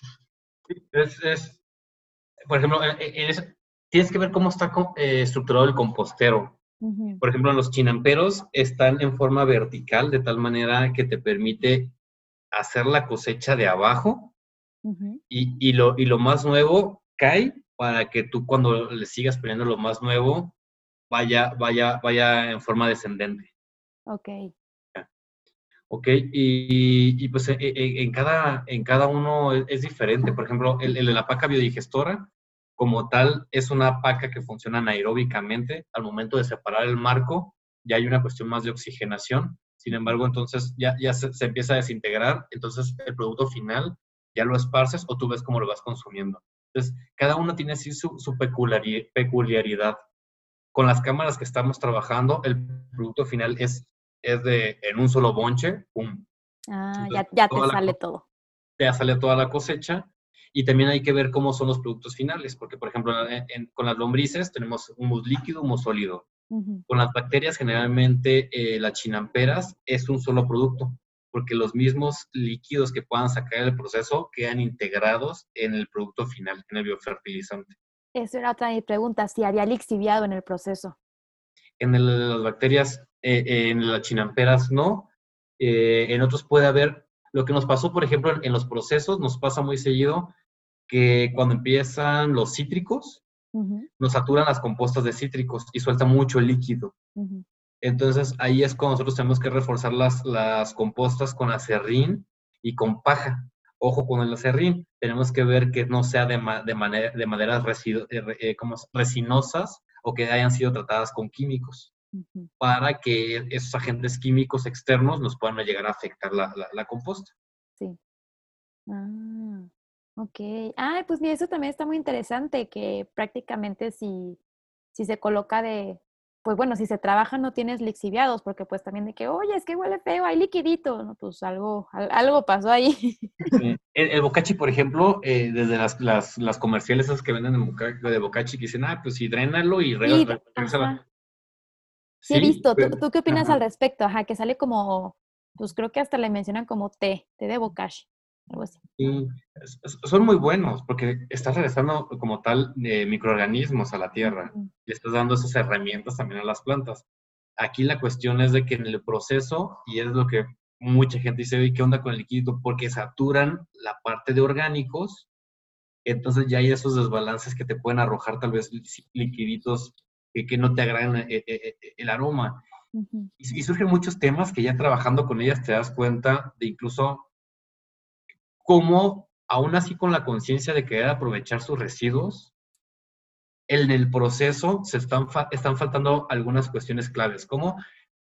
por ejemplo, tienes que ver cómo está estructurado el compostero. Por ejemplo, los chinamperos están en forma vertical, de tal manera que te permite hacer la cosecha de abajo y lo más nuevo cae para que tú cuando le sigas poniendo lo más nuevo vaya en forma descendente. Ok. Ok, y pues en cada uno es diferente. Por ejemplo, el de la paca biodigestora, como tal, es una paca que funciona anaeróbicamente. Al momento de separar el marco, ya hay una cuestión más de oxigenación. Sin embargo, entonces ya se empieza a desintegrar. Entonces, el producto final ya lo esparces o tú ves cómo lo vas consumiendo. Entonces, cada uno tiene así su peculiaridad. Con las cámaras que estamos trabajando, el producto final es en un solo bonche, ¡pum! Entonces, ya te sale todo. Ya sale toda la cosecha. Y también hay que ver cómo son los productos finales, porque, por ejemplo, con las lombrices tenemos humus líquido, humus sólido. Con las bacterias, generalmente, las chinamperas es un solo producto, porque los mismos líquidos que puedan sacar del proceso quedan integrados en el producto final, en el biofertilizante. Eso era otra de mis preguntas, si había lixiviado en el proceso. En las bacterias, en las chinamperas no. En otros puede haber, lo que nos pasó, por ejemplo, en los procesos, nos pasa muy seguido que cuando empiezan los cítricos, nos saturan las compostas de cítricos y suelta mucho el líquido. Entonces, ahí es cuando nosotros tenemos que reforzar las compostas con acerrín y con paja. Ojo con el acerrín, tenemos que ver que no sea de maderas resinosas, o que hayan sido tratadas con químicos, Ujú. para que esos agentes químicos externos nos puedan llegar a afectar la composta. Sí. Ah, ok. Ah, pues mira, eso también está muy interesante, que prácticamente si se coloca pues bueno, si se trabaja no tienes lixiviados, porque pues también de que, oye, es que huele feo, hay liquidito, ¿no? Pues algo pasó ahí. El bokashi, por ejemplo, desde las comerciales esas que venden de bokashi, que dicen, pues sí, drénalo y Sí, regresa. ajá. Sí he Sí, visto. ¿Tú, pero, tú qué opinas al ajá. respecto? Ajá, que sale como, pues creo que hasta le mencionan como té de bokashi, algo así. Sí, son muy buenos porque estás regresando como tal microorganismos a la tierra Ujú. y estás dando esas herramientas también a las plantas. Aquí la cuestión es de que en el proceso, y es lo que mucha gente dice, oye, ¿qué onda con el líquido? Porque saturan la parte de orgánicos, entonces ya hay esos desbalances que te pueden arrojar tal vez liquiditos que no te agradan el aroma. Ujú. Y surgen muchos temas que ya trabajando con ellas te das cuenta de incluso cómo, aún así con la conciencia de querer aprovechar sus residuos, en el proceso están faltando algunas cuestiones claves, como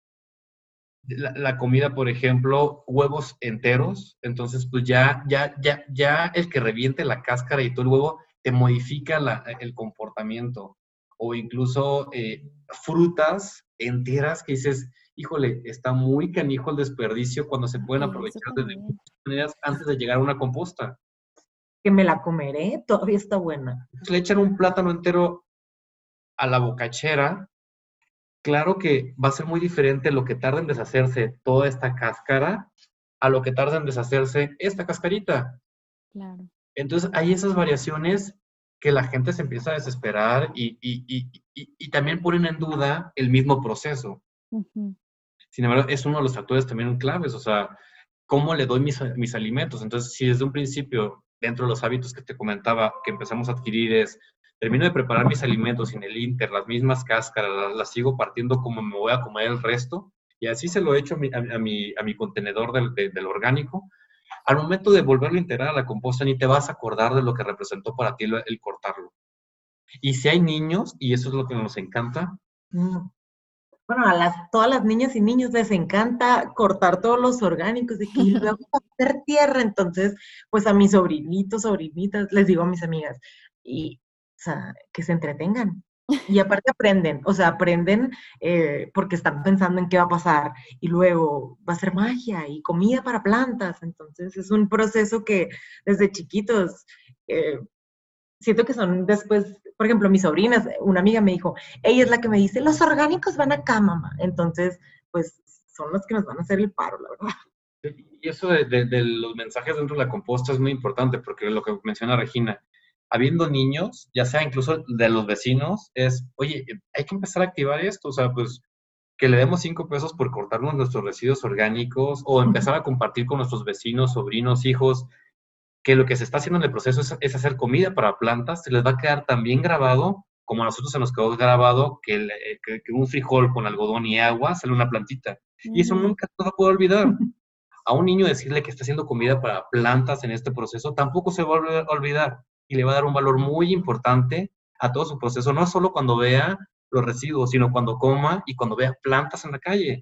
la comida, por ejemplo, huevos enteros, entonces pues ya el que reviente la cáscara y todo el huevo te modifica el comportamiento, o incluso frutas enteras que dices, híjole, está muy canijo el desperdicio cuando se pueden Eso aprovechar desde también. muchas maneras antes de llegar a una composta. Que me la comeré, todavía está buena. Pues, le echan un plátano entero a la bocachera, claro que va a ser muy diferente lo que tarda en deshacerse toda esta cáscara a lo que tarda en deshacerse esta cascarita. Claro. Entonces, hay esas variaciones que la gente se empieza a desesperar y también ponen en duda el mismo proceso. Ujú. Sin embargo, es uno de los factores también claves, o sea, ¿cómo le doy mis alimentos? Entonces, si desde un principio, dentro de los hábitos que te comentaba, que empezamos a adquirir es, termino de preparar mis alimentos en el Inter, las mismas cáscaras, las sigo partiendo como me voy a comer el resto, y así se lo he hecho a mi contenedor del orgánico. Al momento de volverlo a integrar a la composta, ni te vas a acordar de lo que representó para ti el cortarlo. Y si hay niños, y eso es lo que nos encanta, Mm. Bueno, todas las niñas y niños les encanta cortar todos los orgánicos de que y luego hacer tierra. Entonces, pues a mis sobrinitos, sobrinitas, les digo a mis amigas, y, o sea, que se entretengan. Y aparte aprenden, o sea, aprenden porque están pensando en qué va a pasar y luego va a ser magia y comida para plantas. Entonces, es un proceso que desde chiquitos eh, siento que son después, por ejemplo, mis sobrinas, una amiga me dijo, ella es la que me dice, los orgánicos van acá, mamá. Entonces, pues son los que nos van a hacer el paro, la verdad. y eso de los mensajes dentro de la composta es muy importante, porque lo que menciona Regina, habiendo niños, ya sea incluso de los vecinos, es, oye, hay que empezar a activar esto, o sea, pues que le demos 5 pesos por cortarnos nuestros residuos orgánicos o empezar a compartir con nuestros vecinos, sobrinos, hijos, que lo que se está haciendo en el proceso es hacer comida para plantas, se les va a quedar tan bien grabado como a nosotros se nos quedó grabado que un frijol con algodón y agua sale una plantita. Y eso Ujú. nunca se va a poder olvidar. A un niño decirle que está haciendo comida para plantas en este proceso tampoco se va a olvidar y le va a dar un valor muy importante a todo su proceso, no solo cuando vea los residuos, sino cuando coma y cuando vea plantas en la calle.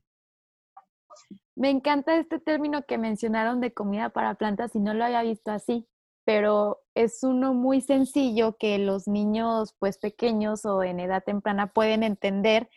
Me encanta este término que mencionaron de comida para plantas y no lo había visto así, pero es uno muy sencillo que los niños pues pequeños o en edad temprana pueden entender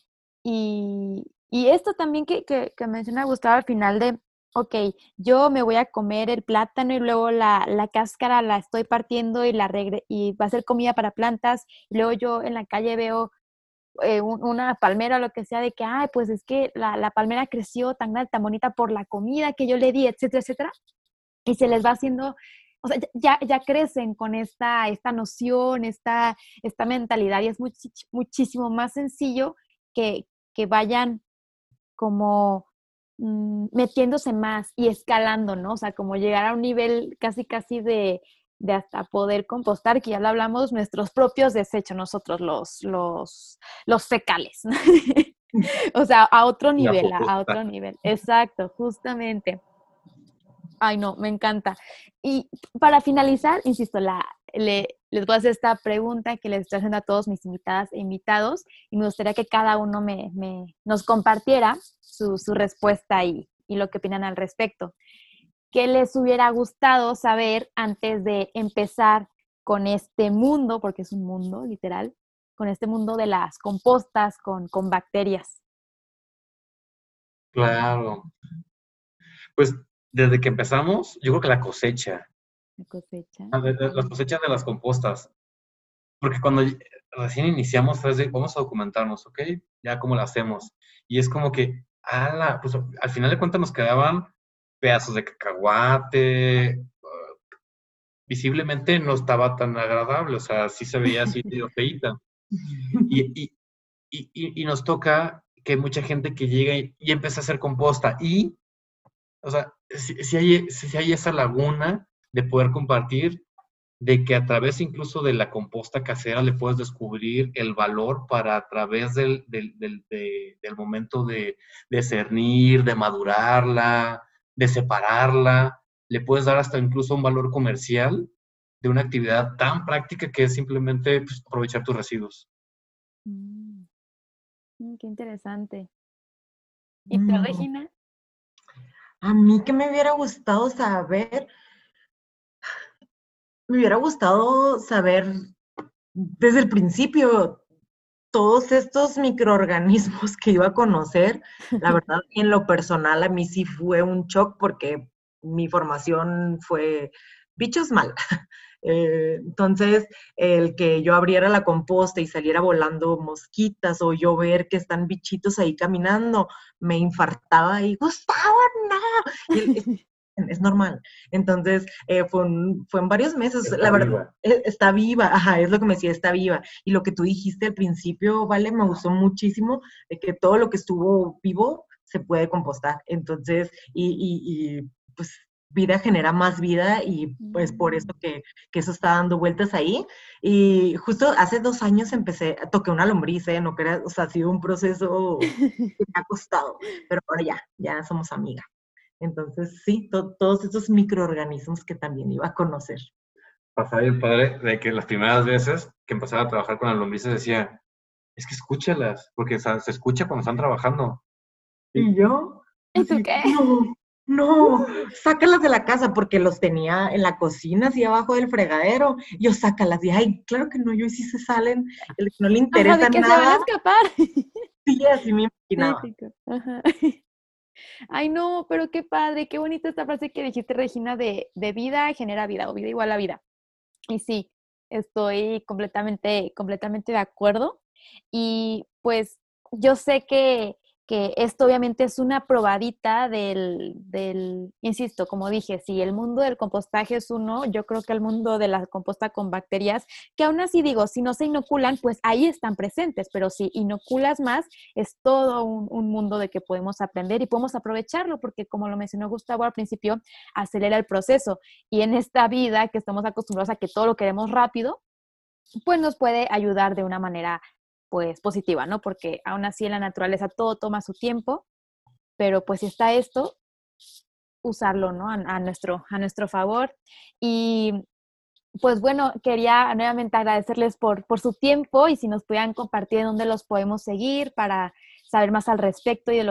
y esto también que menciona Gustavo al final de, ok, yo me voy a comer el plátano y luego la cáscara la estoy partiendo y va a ser comida para plantas y luego yo en la calle veo una palmera o lo que sea, de que, ay, pues es que la palmera creció tan grande, tan bonita por la comida que yo le di, etcétera, etcétera, y se les va haciendo, o sea, ya crecen con esta noción, esta mentalidad, y es muchísimo más sencillo que vayan como metiéndose más y escalando, ¿no? O sea, como llegar a un nivel casi, casi de hasta poder compostar, que ya lo hablamos, nuestros propios desechos, nosotros los fecales, ¿no? O sea, a otro Y a nivel, poco a otro nivel. Exacto, justamente. Ay, no, me encanta. Y para finalizar, insisto, le les voy a hacer esta pregunta que les estoy haciendo a todos mis invitadas e invitados y me gustaría que cada uno nos compartiera su respuesta y lo que opinan al respecto. ¿Qué les hubiera gustado saber antes de empezar con este mundo, porque es un mundo literal, con este mundo de las compostas con bacterias? Claro. Pues desde que empezamos, yo creo que la cosecha, La cosecha. las cosechas de las compostas, porque cuando recién iniciamos fue de, vamos a documentarnos, ¿ok? Ya cómo lo hacemos. Y es como que, pues al final de cuentas nos quedaban pedazos de cacahuate, visiblemente no estaba tan agradable, o sea, sí se veía así medio feíta. Y nos toca que hay mucha gente que llega y empieza a hacer composta. Y, o sea, si hay esa laguna de poder compartir, de que a través incluso de la composta casera le puedes descubrir el valor para a través del momento de cernir, de madurarla, de separarla, le puedes dar hasta incluso un valor comercial de una actividad tan práctica que es simplemente pues, aprovechar tus residuos. Qué interesante. ¿Y tú, Regina? A mí que me hubiera gustado saber, desde el principio todos estos microorganismos que iba a conocer. La verdad, en lo personal a mí sí fue un shock porque mi formación fue bichos mal. Entonces, el que yo abriera la composta y saliera volando mosquitas o yo ver que están bichitos ahí caminando, me infartaba y Gustavo, no. Es normal. Entonces, fue en varios meses, Está la verdad, viva. está viva, ajá, es lo que me decía, está viva. Y lo que tú dijiste al principio, Vale, me gustó muchísimo, de que todo lo que estuvo vivo se puede compostar. Entonces, pues vida genera más vida y pues por eso que eso está dando vueltas ahí. Y justo hace 2 años toqué una lombriz, no creas, o sea, ha sido un proceso que me ha costado, pero ahora ya somos amigas. Entonces, sí, todos estos microorganismos que también iba a conocer. Pasaba el padre de que las primeras veces que empezaba a trabajar con las lombrices decía, es que escúchalas, porque se escucha cuando están trabajando. Y yo, ¿Y tú qué? no, sácalas de la casa, porque los tenía en la cocina, así abajo del fregadero. Yo, sácalas. Y, ay, claro que no, yo sí se salen, el que no le interesa Ajá, de que nada. se van a escapar. Sí, así me imaginaba. Típico. Ajá. Ay, no, pero qué padre, qué bonita esta frase que dijiste, Regina, de vida genera vida o vida igual a vida. Y sí, estoy completamente de acuerdo. Y pues yo sé que esto obviamente es una probadita insisto, como dije, si el mundo del compostaje es uno, yo creo que el mundo de la composta con bacterias, que aún así digo, si no se inoculan, pues ahí están presentes, pero si inoculas más, es todo un mundo de que podemos aprender y podemos aprovecharlo, porque como lo mencionó Gustavo al principio, acelera el proceso. Y en esta vida que estamos acostumbrados a que todo lo queremos rápido, pues nos puede ayudar de una manera pues positiva, ¿no? Porque aún así en la naturaleza todo toma su tiempo, pero pues si está esto, usarlo, ¿no? A nuestro favor. Y pues bueno, quería nuevamente agradecerles por su tiempo y si nos pudieran compartir dónde los podemos seguir para saber más al respecto y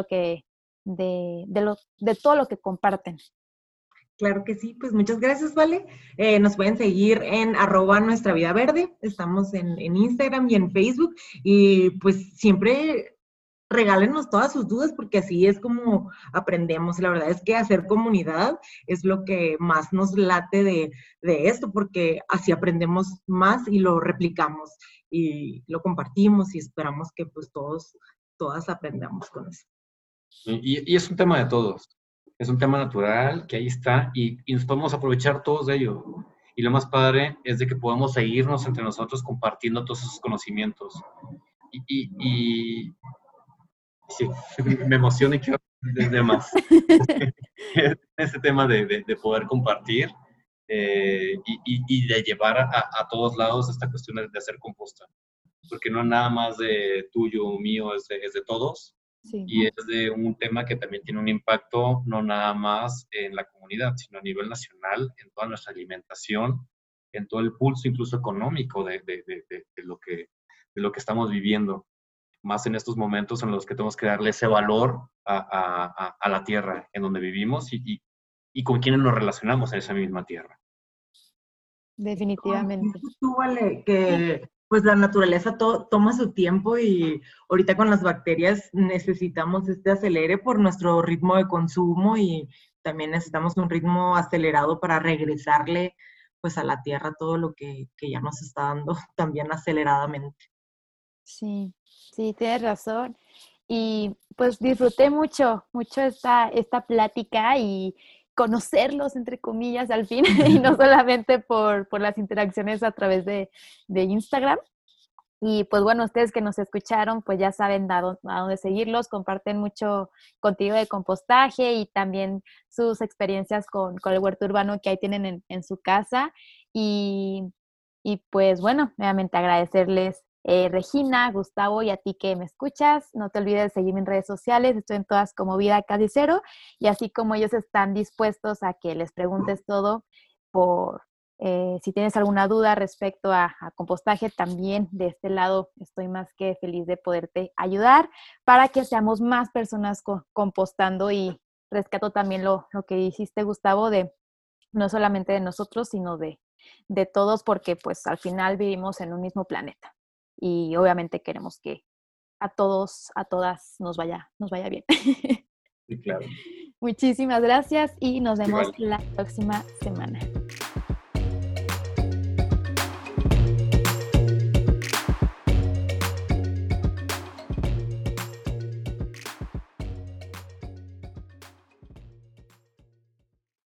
de todo lo que comparten. Claro que sí, pues muchas gracias, Vale. Nos pueden seguir en @nuestravida_verde. Estamos en Instagram y en Facebook. Y pues siempre regálenos todas sus dudas porque así es como aprendemos. La verdad es que hacer comunidad es lo que más nos late de esto, porque así aprendemos más y lo replicamos y lo compartimos y esperamos que pues todas aprendamos con eso. Y es un tema de todos. Es un tema natural que ahí está y nos podemos aprovechar todos de ello. Y lo más padre es de que podamos seguirnos entre nosotros compartiendo todos esos conocimientos. Y sí, me emociona y quiero aprender más. Este tema de poder compartir y de llevar a todos lados esta cuestión de hacer composta. Porque no es nada más de tuyo o mío, es de todos. Sí. Y es de un tema que también tiene un impacto no nada más en la comunidad, sino a nivel nacional, en toda nuestra alimentación en todo el pulso incluso económico de lo que estamos viviendo, más en estos momentos en los que tenemos que darle ese valor a la tierra en donde vivimos y con quienes nos relacionamos en esa misma tierra. Definitivamente. Tú, Vale, que pues la naturaleza toma su tiempo y ahorita con las bacterias necesitamos este acelere por nuestro ritmo de consumo y también necesitamos un ritmo acelerado para regresarle pues a la tierra todo lo que ya nos está dando también aceleradamente. Sí, sí, tienes razón. Y pues disfruté mucho esta plática y conocerlos, entre comillas, al fin, y no solamente por las interacciones a través de Instagram. Y pues bueno, ustedes que nos escucharon, pues ya saben a dónde seguirlos, comparten mucho contenido de compostaje y también sus experiencias con el huerto urbano que ahí tienen en su casa. Y pues bueno, nuevamente agradecerles, Regina, Gustavo y a ti que me escuchas. No te olvides de seguirme en redes sociales, estoy en todas como Vida Casi Cero, y así como ellos están dispuestos a que les preguntes todo si tienes alguna duda respecto a compostaje, también de este lado estoy más que feliz de poderte ayudar para que seamos más personas compostando. Y rescato también lo que dijiste, Gustavo, de no solamente de nosotros, sino de todos, porque pues al final vivimos en un mismo planeta y obviamente queremos que a todos, a todas nos vaya bien. Sí, claro. Muchísimas gracias y nos vemos Igual. la próxima semana.